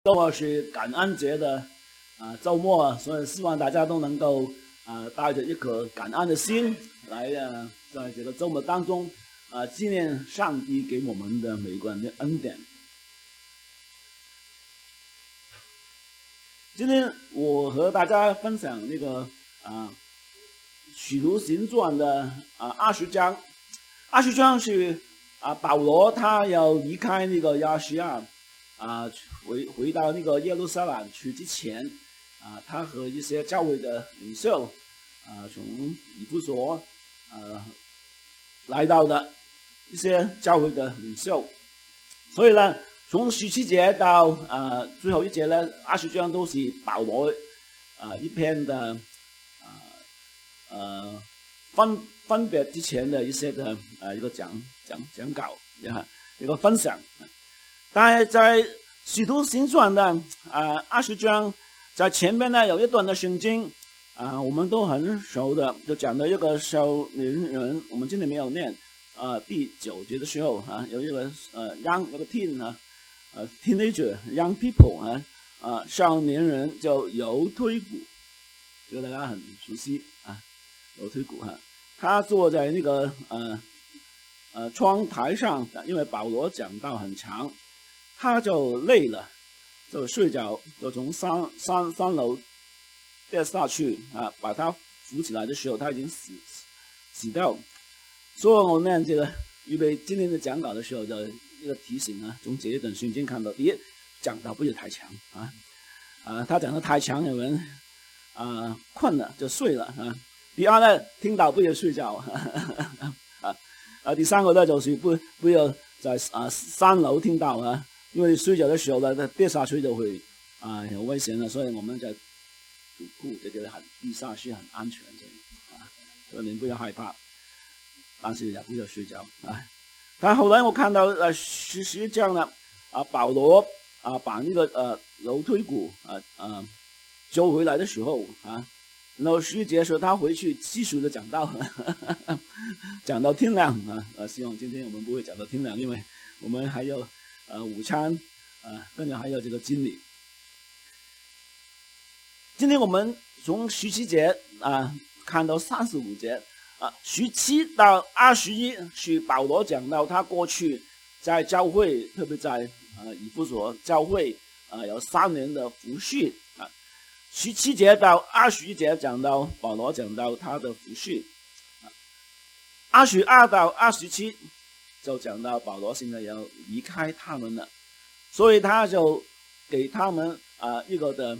周末是感恩节的周末，所以希望大家都能够带着一颗感恩的心来在这个周末当中纪念上帝给我们的每个人的恩典。今天我和大家分享那个使徒行传的20章。20章是保罗他要离开那个亚细亚回到那个耶路撒冷去之前他和一些教会的领袖从以弗所来到的一些教会的领袖，所以呢，从17节到最后一节呢，20章都是保罗一篇的分别之前的一些的一个讲稿一个分享。但是在使徒行传的20章，在前面呢有一段的圣经我们都很熟的，就讲到一个少年人，我们今天没有念第9节的时候有一个young 那个 teen teenager young people 少年人叫犹推古，这个大家很熟悉犹推古他坐在那个窗台上，因为保罗讲道很长，他就累了，就睡着，就从三楼掉下去把他扶起来的时候，他已经死掉。所以我念这个预备今天的讲稿的时候，就一个提醒从这一段圣经看到，第一，讲道不要太长他讲得太长，有人困了就睡了第二呢，听到不要睡觉第三个呢，就是不要在3楼听到因为睡觉的时候呢，跌下去就会有危险了，所以我们在主顾就觉得地下是很安全的所以你不要害怕，但是也不要睡觉但后来我看到11章呢保罗把那个犹推古揪回来的时候然后11节说他回去继续的讲道讲到天亮希望今天我们不会讲到天亮，因为我们还有午餐跟着还有这个经理。今天我们从17节看到35节17到21是保罗讲到他过去在教会，特别在以弗所教会有3年的服事17节到21节讲到保罗讲到他的服事22到27就讲到保罗现在要离开他们了，所以他就给他们一个的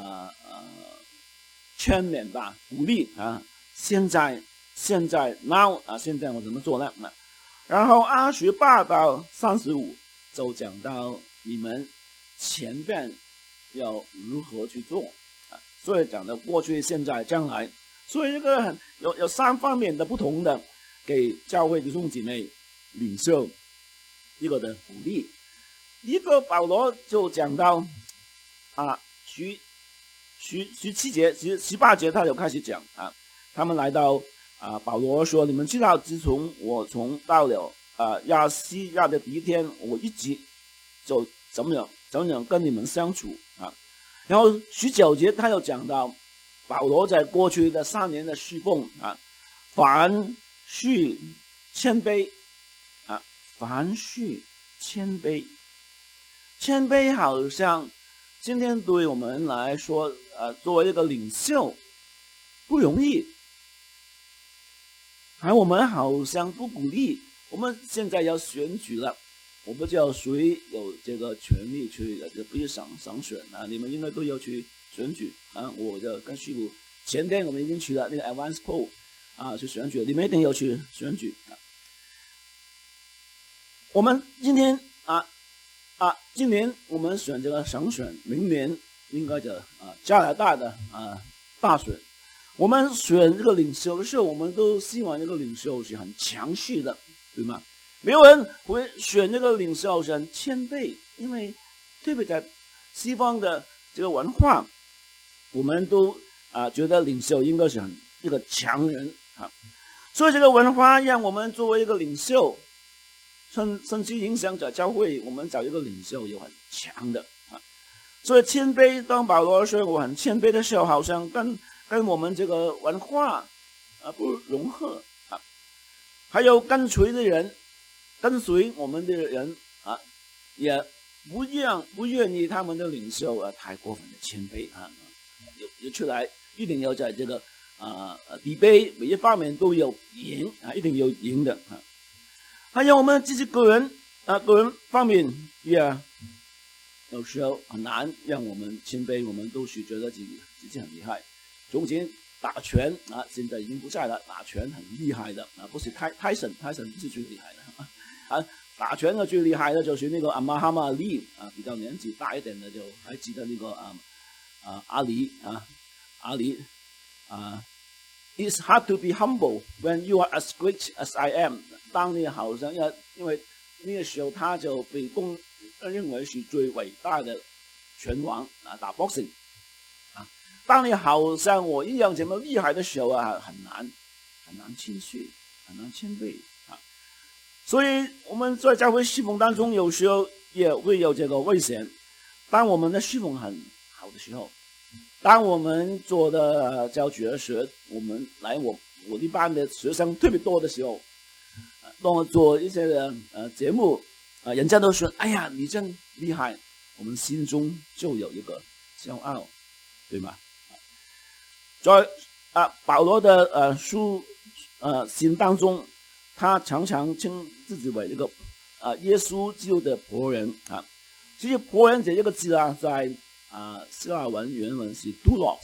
劝勉吧，鼓励现在 now 现在我怎么做呢然后28到35就讲到你们前边要如何去做所以讲的过去现在将来，所以这个有3方面的不同的给教会弟兄姐妹领袖一个的鼓励。一个保罗就讲到17节18节他就开始讲他们来到保罗说，你们知道自从我到了亚细亚的第一天，我一直就怎么样跟你们相处然后19节他又讲到保罗在过去的3年的侍奉凡事谦卑凡事谦卑。谦卑好像今天对我们来说作为一个领袖不容易我们好像不鼓励。我们现在要选举了，我不知道谁有这个权利去不是上选你们应该都要去选举我就跟师傅前天我们已经去了那个 advance poll 去选举，你们一定要去选举我们今天今年我们选这个省选，明年应该就加拿大的大选。我们选这个领袖的时候，我们都希望这个领袖是很强势的，对吗？没有人会选这个领袖是很谦卑，因为特别在西方的这个文化，我们都觉得领袖应该是一个强人所以这个文化让我们作为一个领袖甚至影响着教会，我们找一个领袖有很强的所以谦卑，当保罗说我很谦卑的时候，好像跟我们这个文化不融合啊。还有跟随我们的人啊，也不愿意他们的领袖太过分的谦卑啊，有出来一定要在这个debate每一方面都有赢啊，一定有赢的啊。还有我们自己个人方面也有时候很难让我们谦卑，我们都是觉得自己很厉害。从前打拳啊，现在已经不在了，打拳很厉害的啊，不是泰森不是最厉害的啊。打拳的最厉害的就是那个马哈马利啊，比较年纪大一点的就还记得那个阿里。It's hard to be humble when you are as great as I am。当你好像因为那个时候他就被认为是最伟大的拳王啊，打 boxing 啊。当你好像我一样这么厉害的时候啊，很难谦虚，很难谦卑啊。所以我们在教会侍奉当中，有时候也会有这个危险。当我们的侍奉很好的时候，当我们做的教学时，我们来我的班的学生特别多的时候，当我做一些节目人家都说哎呀你真厉害，我们心中就有一个骄傲，对吗？在保罗的信当中，他常常称自己为一个耶稣基督的仆人啊。其实仆人这一个字在希腊文原文是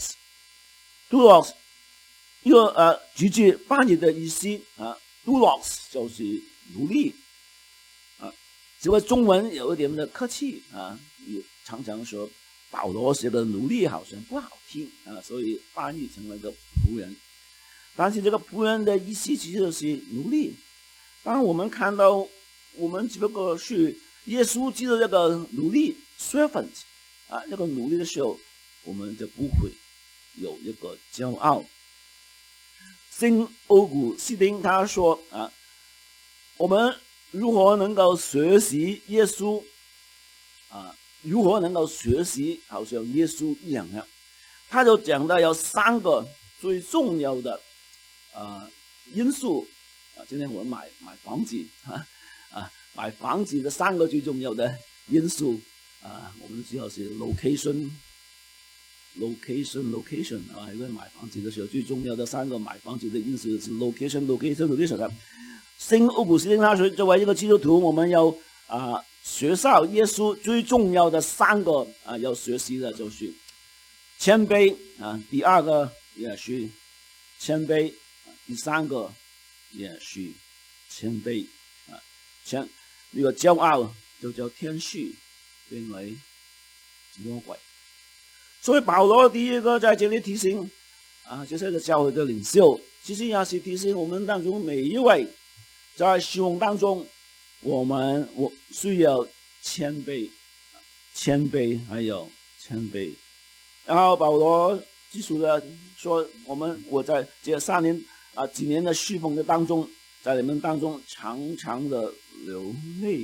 doulos， 一个直接翻译的意思doulos 就是奴隶啊。只不过中文有一点的客气也常常说保罗是个奴隶，好像不好听所以翻译成为一个仆人。但是这个仆人的意思其实就是奴隶。当我们看到我们只不过是耶稣基督这个奴隶 servant这个奴隶的时候，我们就不会有一个骄傲。圣欧古斯丁他说我们如何能够学习耶稣如何能够学习好像耶稣一样呢？他就讲到有3个最重要的因素今天我们买房子买房子的3个最重要的因素我们知道是 location 因为买房子的时候最重要的3个买房子的因素是 location。圣欧古斯丁他说，作为一个基督徒，我们要学习耶稣最重要的3个要学习的就是谦卑第2个也是谦卑第3个也是谦卑那个骄傲就叫天使变为魔鬼。所以保罗第一个在这里提醒这些个教会的领袖，其实也是提醒我们当中每一位，在侍奉当中我需要谦卑还有谦卑。然后保罗基础的说，我在这3年几年的侍奉的当中，在你们当中常常的流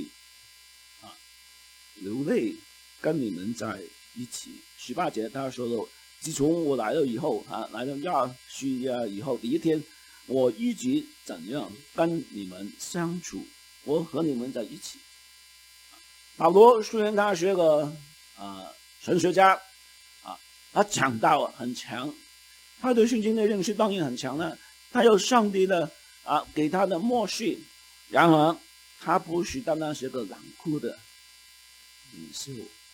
泪跟你们在一起。18节他说了，自从我来了以后来了20以后，第一天我一直怎样跟你们相处，我和你们在一起。保罗虽然他是个神学家他讲道很强，他对圣经的认识当然很强了，他有上帝的给他的默示。然而他不是单单是个冷酷的领袖，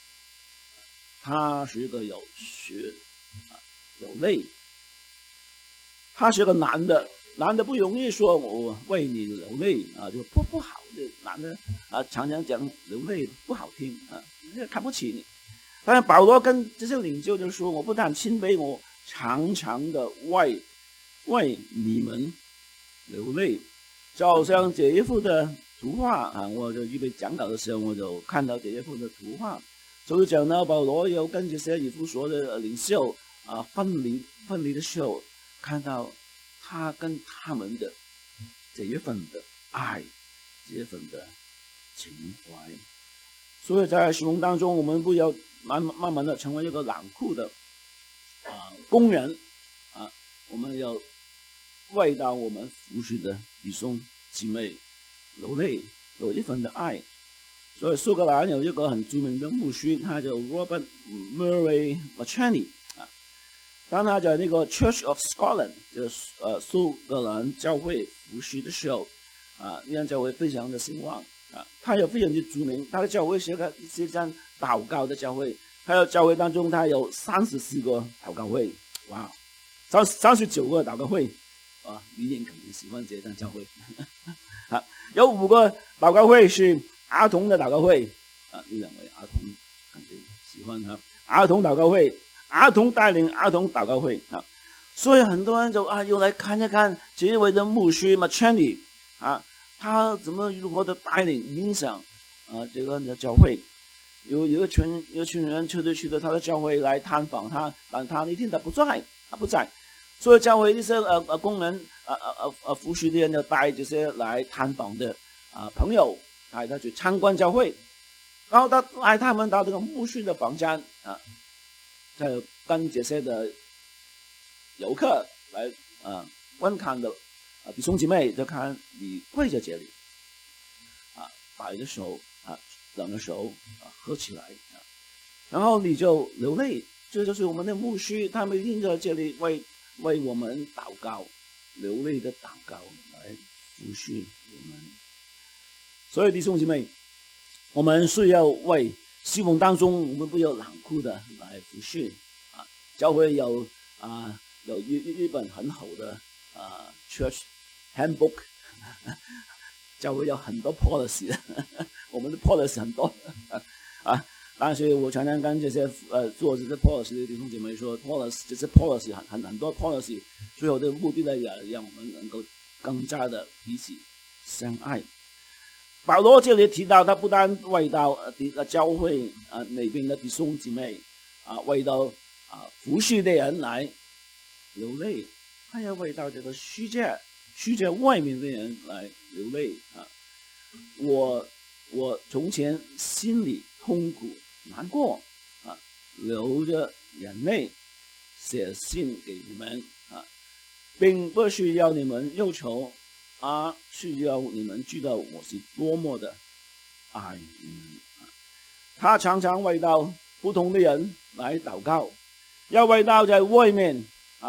他是一个有血有泪。他是个男的不容易说我为你流泪就不好的男的常常讲流泪不好听看不起你。但是保罗跟这些领袖就说，我不但谦卑，我常常的为你们流泪。就好像这一幅的图画我就预备讲稿的时候，我就看到这一幅的图画，就讲到保罗有跟这些以弗所的领袖分离的时候，看到他跟他们的这一份的爱，这一份的情怀， 所以在使命当中，我们不要慢慢的成为一个冷酷的工人我们要为到我们服侍的弟兄姊妹流泪，有一份的爱。所以苏格兰有一个很著名的牧师，他叫 Robert Murray McCheyne 当他在那个 Church of Scotland 就是苏格兰教会服侍的时候那样教会非常的兴旺他有非常的著名，他的教会是一间祷告的教会，他的教会当中他有34个祷告会，哇，39个祷告会李典肯定喜欢这间教会有5个祷告会是儿童的祷告会这2位儿童肯定喜欢儿童祷告会，儿童带领儿童祷告会所以很多人就又来看一看这一位的牧师 McCheyne 他怎么如何的带领影响这个的教会。有一群人去到他的教会来探访他，但他那天他不在，所以教会这些工人服侍的人就带这些来探访的朋友带他去参观教会，然后带他们到这个牧师的房间再跟这些的游客来观看的弟兄姐妹就看你跪在这里摆的手两个手合起来然后你就流泪，这就是我们的牧师，他们一定在这里为我们祷告，流泪的祷告来服侍我们。所以弟兄姐妹，我们需要为侍奉当中我们不要冷酷的来服侍教会有一本很好的Church Handbook 教会有很多 policy 我们的 policy 很多但是我常常跟这些做这些 policy 的弟兄姐妹说 policy 这些 policy 很多 policy 最后的目的呢，让我们能够更加的彼此相爱。保罗这里提到他不但为到教会那边的弟兄姐妹为到服侍的人来流泪，他要为到这个世界外面的人来流泪我从前心里痛苦难过流着眼泪写信给你们并不是要你们忧愁是要你们知道我是多么的爱你们他常常为到不同的人来祷告，要为到在外面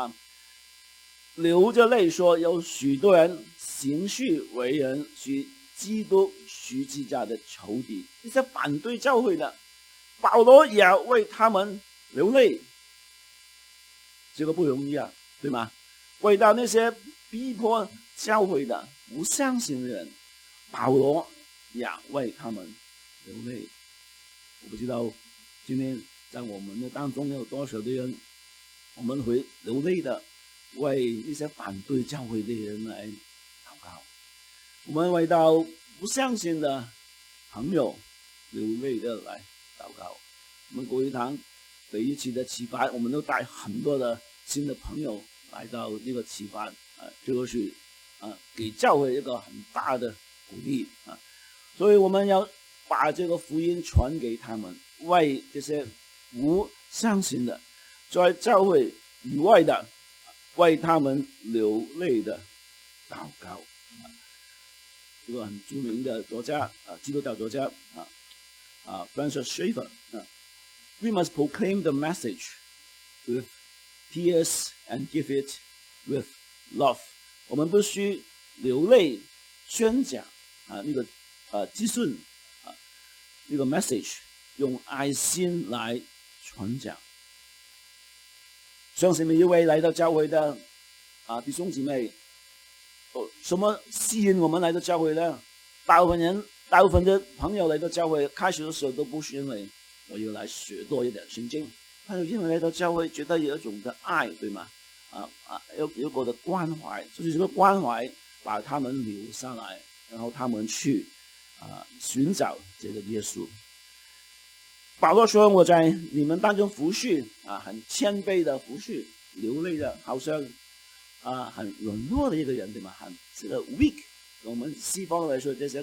流着泪说有许多人行事为人是基督十字架的仇敌，这些反对教会的，保罗也为他们流泪，这个不容易对吗？为到那些逼迫教会的不相信的人，保罗也为他们流泪。我不知道今天在我们的当中有多少的人我们会流泪的为一些反对教会的人来祷告，我们为到不相信的朋友流泪的来祷告。我们国语堂每一期的启发，我们都带很多的新的朋友来到这个启发这个是给教会一个很大的鼓励所以我们要把这个福音传给他们，为这些不相信的在教会以外的为他们流泪的祷告这个很著名的作家基督教作家Francis Schaeffer We must proclaim the message with tears and give it with love 我们必须流泪宣讲那个资讯那个 message 用爱心来传讲。相信每一位来到教会的弟兄姊妹什么吸引我们来到教会呢？大部分的朋友来到教会开始的时候都不是因为我要来学多一点圣经，他就因为来到教会觉得有一种的爱，对吗？有一个的关怀，就是这个关怀把他们留下来，然后他们去寻找这个耶稣。保罗说我在你们当中服侍很谦卑的服侍，流泪的好像很软弱的一个人，对吗？很这个 weak， 我们西方来说这是一个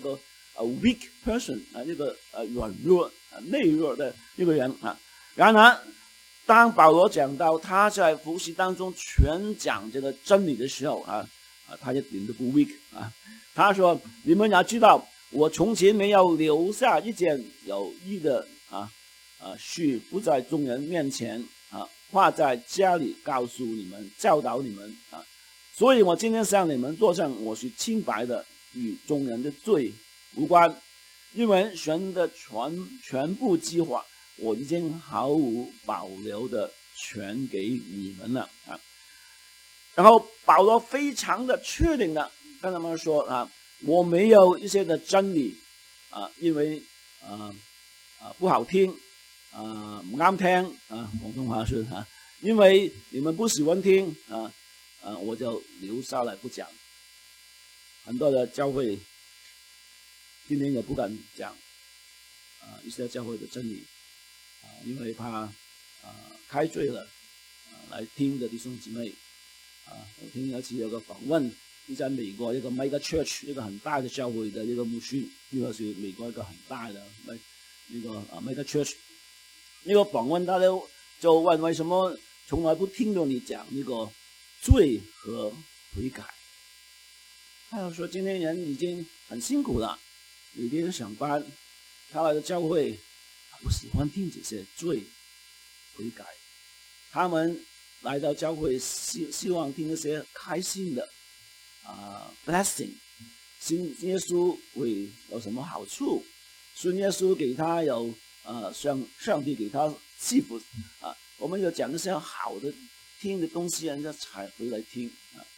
weak person 一个软弱内弱的一个人然而，当保罗讲到他在服事当中全讲这个真理的时候他一点都不 weak 他说：“你们要知道，我从前没有留下一件有益的事不在众人面前或在家里告诉你们、教导你们所以我今天向你们作证，我是清白的，与众人的罪无关，因为神的全部计划，我已经毫无保留的全给你们了然后保罗非常的确定的跟他们说我没有一些的真理因为不好听唔啱聽廣東話說因為你們不喜歡聽我就留下來不講。很多的教會今天也不敢講一些教會的真理因為怕開罪了來聽的弟兄姊妹我聽有一次有個訪問在美國一個 mega church 一個很大的教會的一個牧師，呢個是美國一個很大的那個mega church。那個訪問他就問為什麼從來不聽到你講那個罪和悔改。他就說今天人已經很辛苦了，每天上班，他來的教會不喜歡聽這些罪悔改，他們來到教會希望聽那些開心的blessing， 信耶穌會有什麼好處，信耶穌給他有上帝給他賜福我們要講那些好的聽的東西，人家才回來聽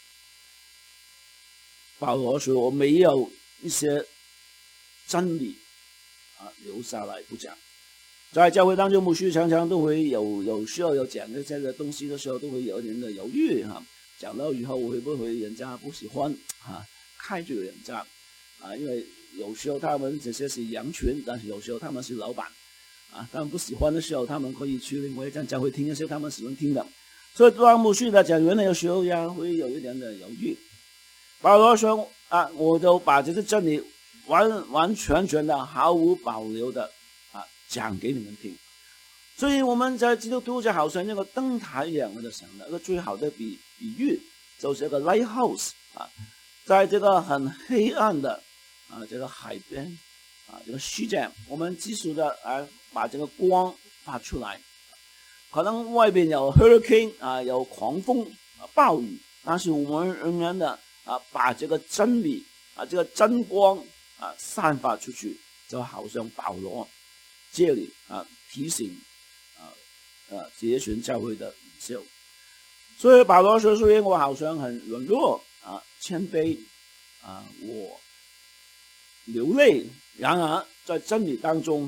保羅說我沒有一些真理留下來不講。在教會當中，牧師常常都會有時候有講這些東西的時候，都會有點的猶豫講到以後會不會人家不喜歡開罪人家因為有時候他們這些是羊群，但是有時候他們是老闆他們不喜歡的時候，他們可以去另外一間教會聽一些他們喜歡聽的。所以當牧師的講員有時候也會有一點的猶豫。保羅說我就把這些真理完全的毫無保留的講給你們聽。所以我們在基督徒就好像一個燈台一樣，我就想了一個最好的比喻，就是一個 lighthouse 在這個很黑暗的這個海邊這個世界，我們及時的把這個光發出來。可能外邊有 hurricane 有狂風暴雨，但是我們仍然的把這個真理這個真光散發出去，就好像保羅這裡提醒這群教會的領袖。所以保羅說，雖然我好像很軟弱謙卑我流淚，然而在真理當中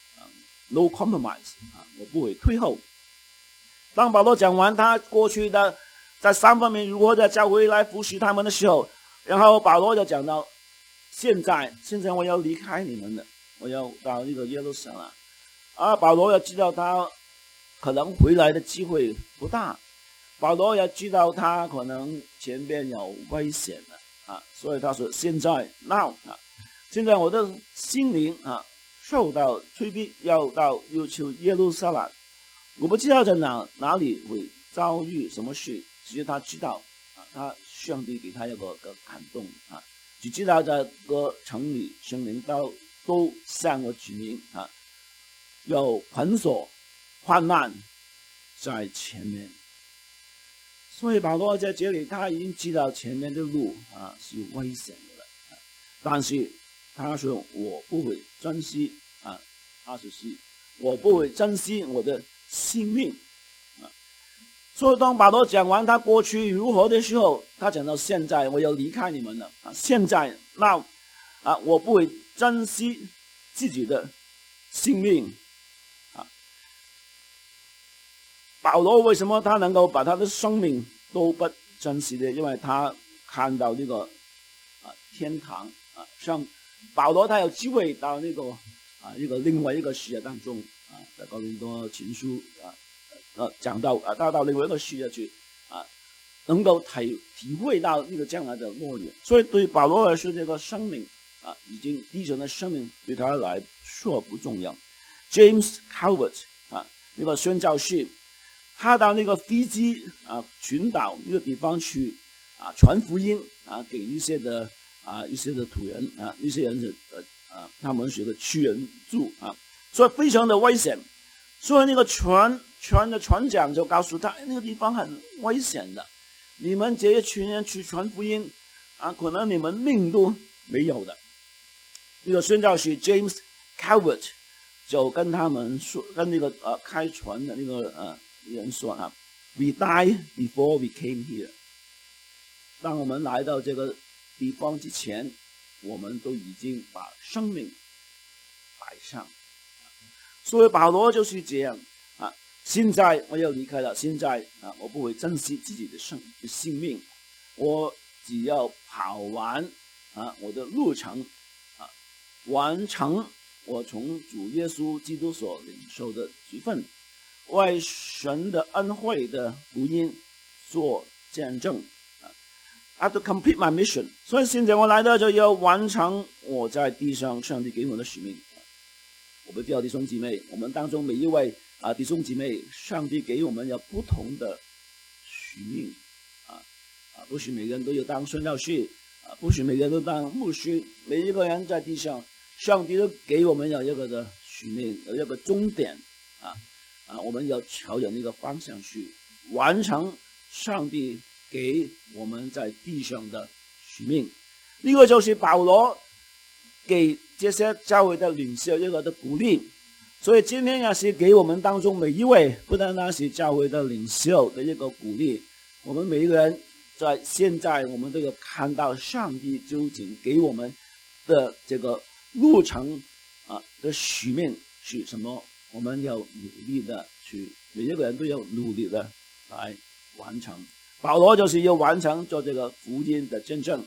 no compromise 我不會退後。當保羅講完他過去的在三方面如何在教會來服侍他們的時候，然後保羅就講到現在我要離開你們了，我要到這個耶路撒冷保羅也知道他可能回來的機會不大，保羅也知道他可能前邊有危險了所以他說現在 now 現在我的心靈受到催逼要去耶路撒冷，我不知道在哪裡會遭遇什麼事，其實他知道他上帝給他一個感動只知道在個城裡聖靈都向我指明有捆鎖患難在前面。所以保羅在這裡他已經知道前面的路是危險的了但是他說我不會珍惜24我不會珍惜我的性命所以當保羅講完他過去如何的時候，他講到現在我要離開你們了現在那我不會珍惜自己的性命保羅為什麼他能夠把他的生命都不珍惜呢？因為他看到那個天堂像保羅他有機會到那個另外一個世界當中在哥林多前書講到到另外一個世界去能夠體會到那個將來的樂園。所以對保羅來說，這個生命已经弟兄的生命对他来说不重要。James Calvert 那个宣教士，他到那个斐济群岛那个地方去传福音给一些的土人一些人他们是个区人住所以非常的危险。所以那个船的船长就告诉他，那个地方很危险的，你们这一群人去传福音可能你们命都没有的。那个宣教士 James Calvert 就跟他们说，跟那个开船的那个人说We died before we came here。当我们来到这个地方之前，我们都已经把生命摆上。所以保罗就是这样现在我要离开了，现在我不会珍惜自己的性命，我只要跑完我的路程完成我从主耶稣基督所领受的职分，为神的恩惠的福音做见证I have to complete my mission。 所以现在我来到就要完成我在地上上帝给我的使命。我不知道弟兄姊妹，我们当中每一位弟兄姊妹，上帝给我们有不同的使命不是每个人都要当宣教士不是每个人都当牧师，每一个人在地上上帝都给我们有一个的使命，有一个终点我们要朝着那个方向去完成上帝给我们在地上的使命。这个就是保罗给这些教会的领袖一个的鼓励。所以今天也是给我们当中每一位，不单单是教会的领袖的一个鼓励，我们每一个人在现在我们都有看到上帝究竟给我们的这个路程的使命是什么，我们要努力的去，每一个人都要努力的来完成。保罗就是要完成做这个福音的见证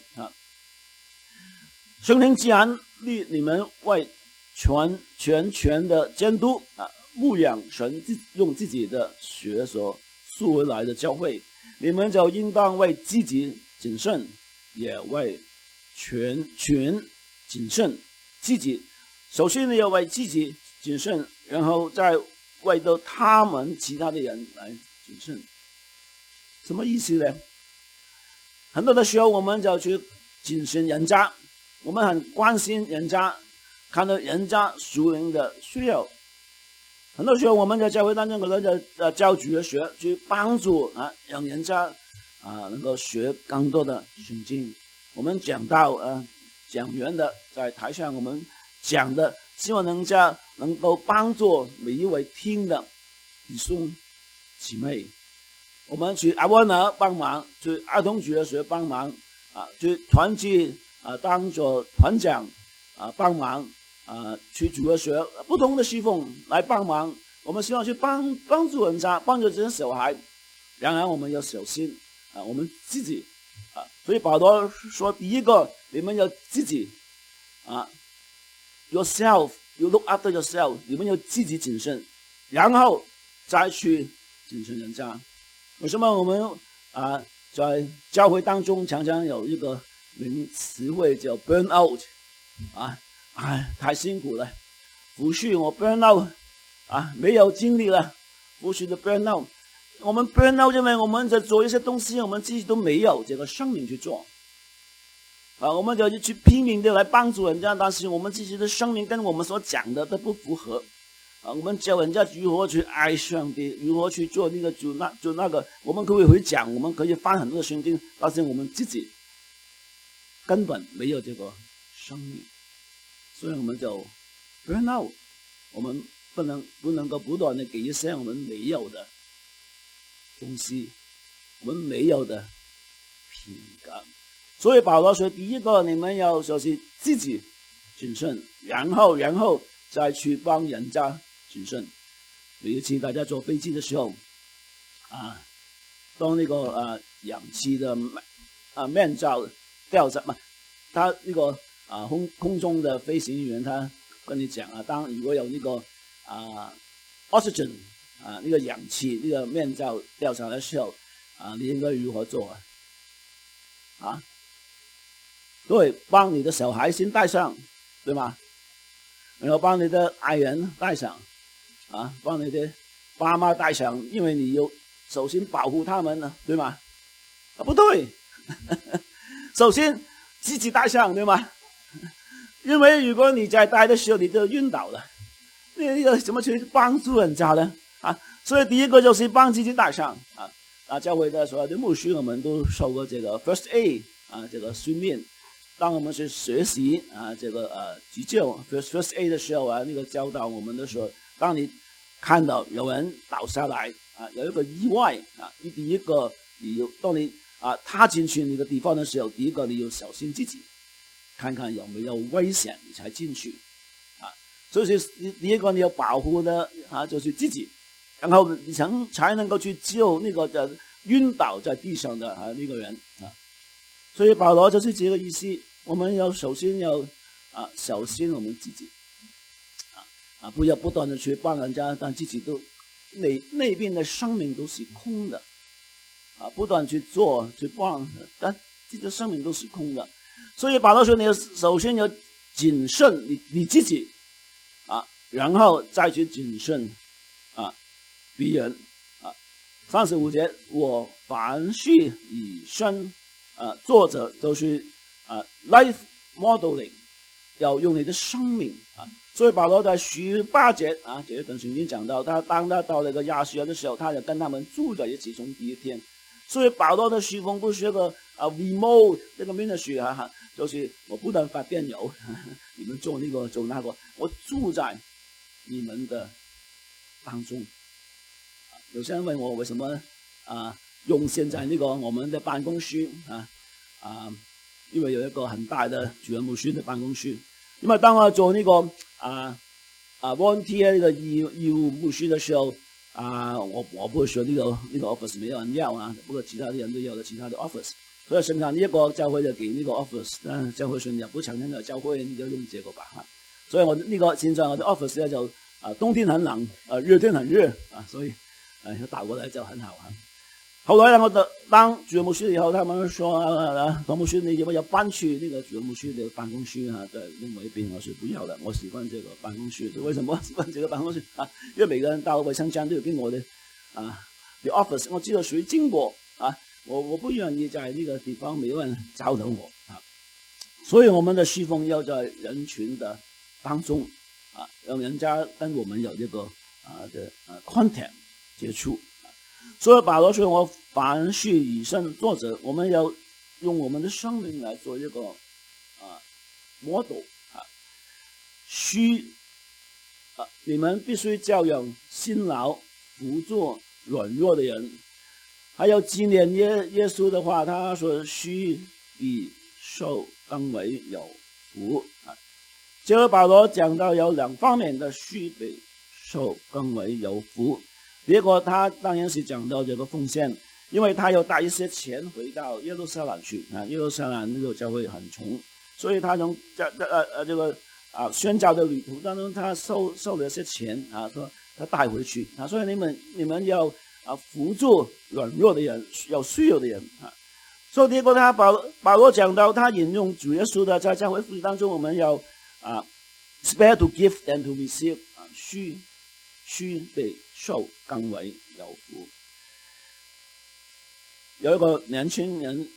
圣灵既然立你们为全的监督牧养神用自己的血所赎回来的教会，你们就应当为自己谨慎，也为全谨慎。自己首先你要为自己谨慎，然后再为到他们其他的人来谨慎。什么意思呢？很多的时候我们就去谨慎人家，我们很关心人家，看到人家属灵的需要，很多时候我们在教会当中可能就教主的学去帮助让人家能够学更多的圣经。我们讲到讲员的在台上我们讲的，希望人家能够帮助每一位听的弟兄姊妹。我们去阿温尔帮忙，去儿童主日学帮忙去团契当做团长帮忙去主日学不同的侍奉来帮忙。我们希望去帮助人家，帮助这些小孩。然而我们要小心我们自己所以保罗说，第一个你们要自己yourself you look after yourself， 你们要自己谨慎，然后再去谨慎人家。为什么我们在教会当中常常有一个名词汇叫 burn out 太辛苦了，服侍我 burn out 没有精力了，服侍的 burn out。 我们 burn out 因为我们在做一些东西我们自己都没有这个生命去做我们就去拼命的来帮助人家，但是我们自己的生命跟我们所讲的都不符合我们教人家如何去爱上帝，如何去做那个做那个，我们可以会讲，我们可以翻很多的圣经，但是我们自己根本没有这个生命，所以我们就 burn out。 我们不能够不断的给一些我们没有的东西，我们没有的品格。所以保罗说，第一个你们要就是自己谨慎，然后再去帮人家谨慎。有一次大家坐飞机的时候当那个氧气的面罩掉下他那个空中的飞行员他跟你讲当如果有那个oxygen那个氧气那个面罩掉下来的时候你应该如何做对，帮你的小孩先带上，对吗？然后帮你的爱人带上，帮你的爸妈带上，因为你有首先保护他们呢，对吗？不对，首先自己带上，对吗？因为如果你在带的时候你就晕倒了，你要怎么去帮助人家呢？所以第一个就是帮自己带上教会的所有的牧师我们都受过这个 first aid 这个训练。当我们去学习这个急救 first aid 的时候那个教导我们的时候，当你看到有人倒下来有一个意外你第一个当你踏进去那个地方的时候，第一个你要小心自己，看看有没有危险你才进去所以第一个你要保护的就是自己，然后你才能够去救那个晕倒在地上的那个人所以保罗就是这个意思，我们要首先要小心我们自己不要不断的去帮人家，但自己都那边的生命都是空的不断去做去帮，但自己的生命都是空的。所以保罗说你要首先要谨慎你自己然后再去谨慎别人35节，我凡事以身作者就是life modeling， 要用你的生命所以保罗在18节这一段圣经讲到，当他到了个亚细亚的时候，他就跟他们住在一起，从第一天。所以保罗的侍奉不是一个remote 这个 ministry 就是我不但发电邮你们做那个做那个，我住在你们的当中有些人问我为什么用现在那个我们的办公室因为有一个很大的主任牧师的办公室，因为当我做那个volunteer 那个义务牧师的时候我不会说那个 office 没有人要不过其他的人都有了其他的 office， 所以圣常一个教会就给那个 office， 但教会说你不承认的教会你就用这个吧所以我那个现在我的 office 呢就冬天很冷热天很热所以打过来就很好后来我当主任牧师以后，他们说董牧师你要不要搬去那个主任牧师的办公室在另外一边，我说不要了，我喜欢这个办公室。为什么喜欢这个办公室因为每个人到卫生间都有跟我的the office， 我知道谁经过我不愿意在那个地方没有人找到我所以我们的侍奉要在人群的当中让人家跟我们有这个的contact 接触所以保罗说我凡事以身作则，我们要用我们的生命来做一个model你们必须教养辛劳扶助软弱的人。还有纪念耶稣的话，他说虚比受更为有福接着保罗讲到有2方面的虚比受更为有福。第一个他当然是讲到这个奉献，因为他要带一些钱回到耶路撒冷去耶路撒冷那个教会很穷，所以他从这个宣教的旅途当中，他收了一些钱说他带回去所以你们要扶助软弱的人，有需要的人所以第一个他保罗讲到，他引用主耶稣的在教会服事当中，我们要spare to give and to receive 虚比受更为有福。有一个年轻人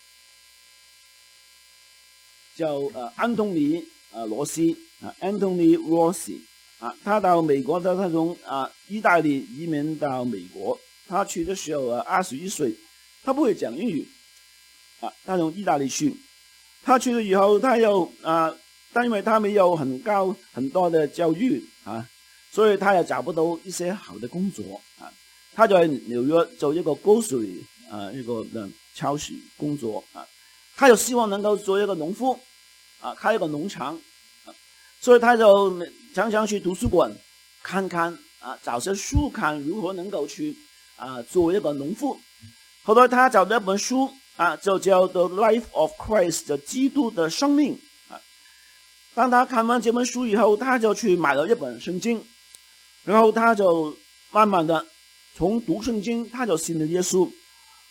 叫安东尼罗斯Anthony Rossi 他到美国的，他从意大利移民到美国。他去的时候21岁，他不会讲英语他从意大利去。他去了以后，他又但因为他没有很多的教育所以他也找不到一些好的工作他在纽约做一个高水一个超市工作他又希望能够做一个农夫开一个农场所以他就常常去图书馆看看找些书看如何能够去做一个农夫。后来他找到一本书就叫 The Life of Christ 的基督的生命当他看完这本书以后，他就去买了一本圣经，然后他就慢慢的从读圣经他就信了耶稣，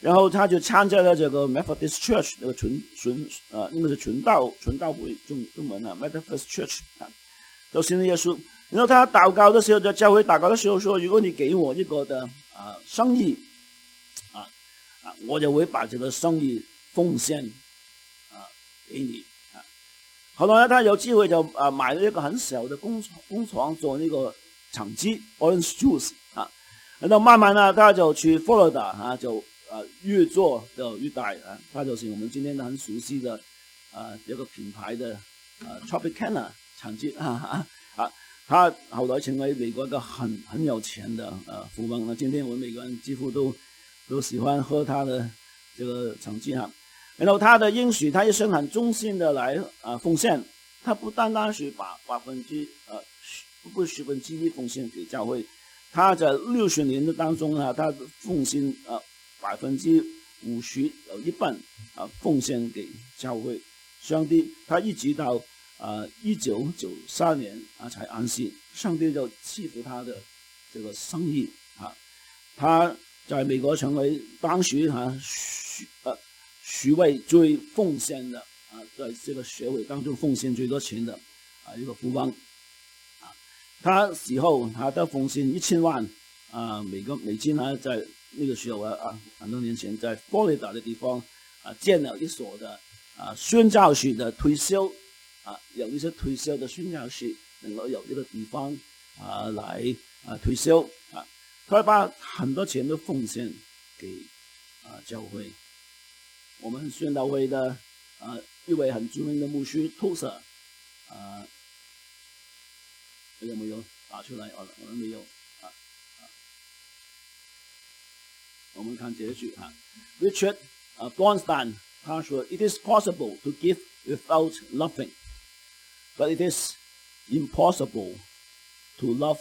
然后他就参加了这个 Methodist Church 那个应该是传道会中文啊 Methodist Church 啊，就信了耶稣。然后他祷告的时候，在教会祷告的时候说：“如果你给我一个的生意我就会把这个生意奉献给你啊。”后来他有机会就买了一个很小的工厂做那个橙汁 Orange Juice 啊。然后慢慢呢，他就去佛罗里达就越做就越大啊。他就是我们今天很熟悉的这个品牌的Tropicana 橙汁他后来成为美国一个很有钱的富翁。那今天我们美国人几乎都喜欢喝他的这个橙汁哈。然后他的应许，他一生很忠心的来奉献。他不单单是把不10%奉献给教会，他在60年的当中他奉献50%有一半奉献给教会上帝。他一直到1993年才安息，上帝就赐福他的这个生意他在美国成为当时10位最奉献的在这个学会当中奉献最多钱的一个富翁他死后他都奉献1000万美金在那个时候很多年前在佛罗里达的地方建了一所的宣教士的退休有一些退休的宣教士能够有一个地方来退休他把很多钱都奉献给教会。我们宣道会的一位很著名的牧师 Tosa 有没有打出来？我们没有我们看这句Richard Bronstein 他说 It is possible to give without loving, but it is impossible to love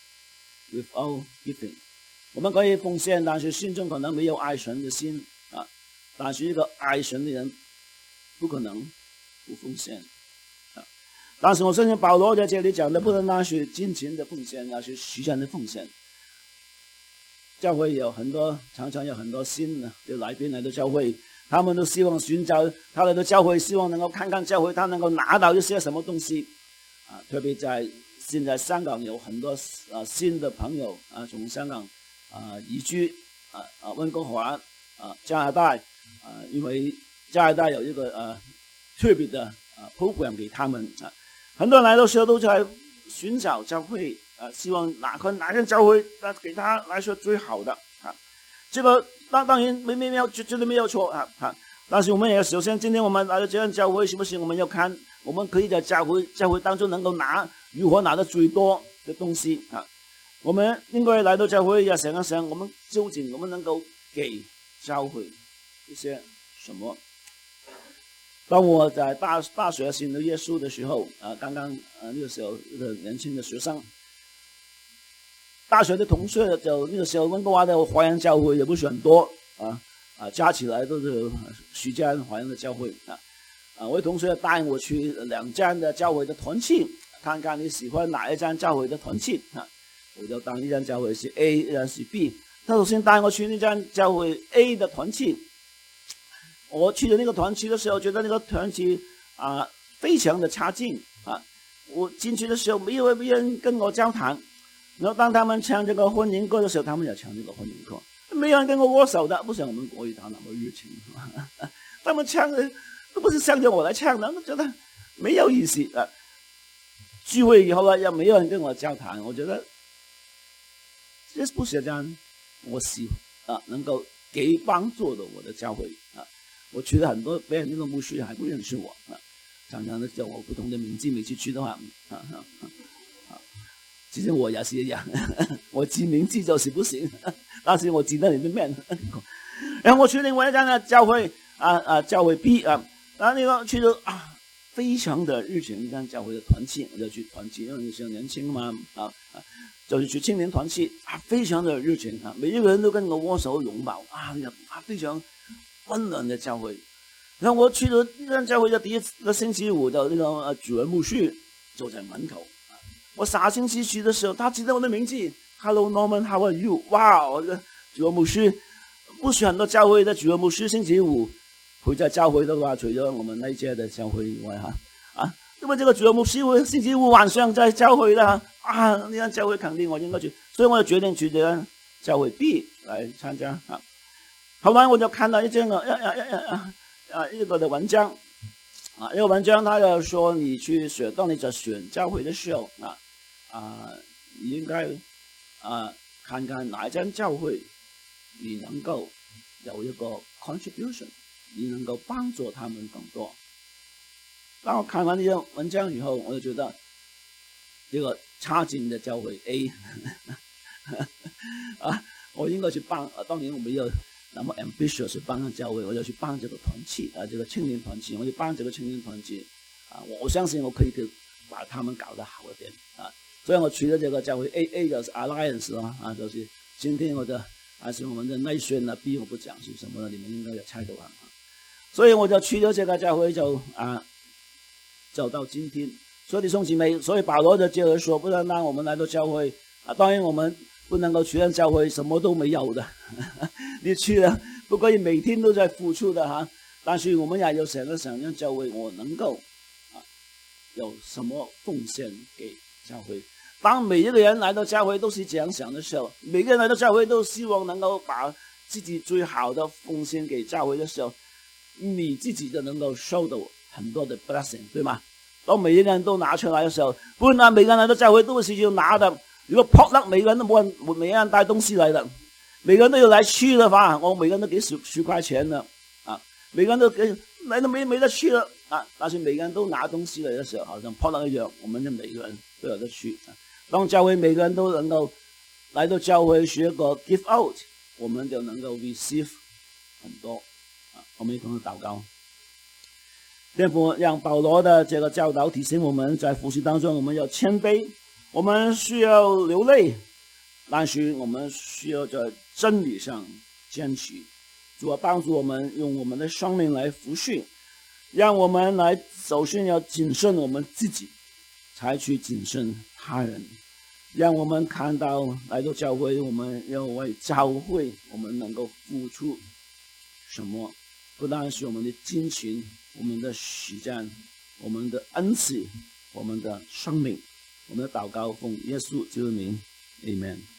without giving。 我们可以奉献，但是心中可能没有爱神的心但是一个爱神的人不可能不奉献但是我相信保罗在这里讲的不单单是金钱的奉献，而是时间的奉献。教会有很多常常有很多新的来宾来到教会，他们都希望寻找他来到教会，希望能够看看教会，他能够拿到一些什么东西特别在现在香港有很多新的朋友从香港移居温哥华加拿大因为加拿大有一个特别的program 给他们很多人来的时候都在寻找教会希望哪间教会给他来说最好的这个当然没有绝对没有错但是我们也首先今天我们来到这样教会，是不是我们要看我们可以在教会当中能够如何拿到最多的东西我们应该来到教会要想一想，我们究竟我们能够给教会一些什么。当我在大学信了耶稣的时候刚刚那个时候一个年轻的学生，大学的同学就那个时候温哥华的华人教会也不是很多加起来都是10间华人的教会我的同学带我去2间的教会的团契，看看你喜欢哪一间教会的团契我就当一间教会是 A， 一间是 B。 他首先带我去那间教会 A 的团契，我去的那个团契的时候，觉得那个团契非常的差劲我进去的时候没有人跟我交谈，然后当他们唱这个婚姻歌的时候，他们也唱这个婚姻歌，没有人跟我握手的，不像我们国语堂那么热情他们唱的都不是向着我来唱的，我觉得没有意思聚会以后也没有人跟我交谈，我觉得这不是这样我能够给帮助的我的教会我去了很多别人那个牧师还不认识我常常的叫我不同的名字，每次去的话其实我也是一样我记名字就是不行但是我记得你的面然后我去另外一间的教会教会 B 然后那个去的非常的热情，一间教会的团契，我就去团契，因为那时候年轻嘛就是去青年团契非常的热情每一个人都跟我握手拥抱非常温暖的教会。然后我去了那间教会的第一个星期五的那个主任牧师坐在门口我3星期去的时候，他记得我的名字 Hello Norman, how are you？ 哇，我这个主任牧师不是很多教会的主任牧师星期五会在教会的话，除了我们那一届的教会以外因为这个主任牧师星期五晚上在教会的那样教会肯定我应该去，所以我就决定去这个教会 B 来参加后来我就看到一个的文章一个文章，他就说你去当你在选教会的时候你应该看看哪一间教会你能够有一个 contribution， 你能够帮助他们更多。当我看完这些文章以后，我就觉得这个差劲的教会 A 我应该去帮当年我没有那么 ambitious 去帮教会，我就去帮这个团契这个青年团契，我就帮这个青年团契我相信我可以把他们搞得好一点所以我去了这个教会 A 就是 Alliance 就是今天还是我们的内宣B 我不讲是什么了，你们应该有猜到所以我就去了这个教会走到今天。所以弟兄姊妹，所以保罗就接着说，不然让我们来到教会当然我们不能够去让教会什么都没有的你去了不可以每天都在付出的但是我们也要想一想让教会我能够有什么奉献给教会。当每一个人来到教会都是这样想的时候，每个人来到教会都希望能够把自己最好的奉献给教会的时候，你自己就能够收到很多的 blessing， 对吗？当每一个人都拿出来的时候，不然每个人来到教会都是要拿的，如果撲得每個人都每個人帶東西來的，每個人都要來吃的話，我每個人都給10塊錢了每個人都來都沒得吃了但是每個人都拿東西來的時候，好像撲得一樣，我們就每個人都有得吃當教會每個人都能夠來到教會是一個 give out， 我們就能夠 receive 很多我們一同禱告。天父，讓保羅的這個教導提醒我們，在服事當中我們要謙卑，我們需要流淚，但是我們需要在真理上堅持。主啊，幫助我們用我們的生命來服事，讓我們來首先要謹慎我們自己，才去謹慎他人。讓我們看到來到教會，我們要為教會我們能夠付出什麼，不單是我們的金錢，我們的時間，我們的恩賜，我們的生命。我們的禱告奉耶穌基督的名 Amen。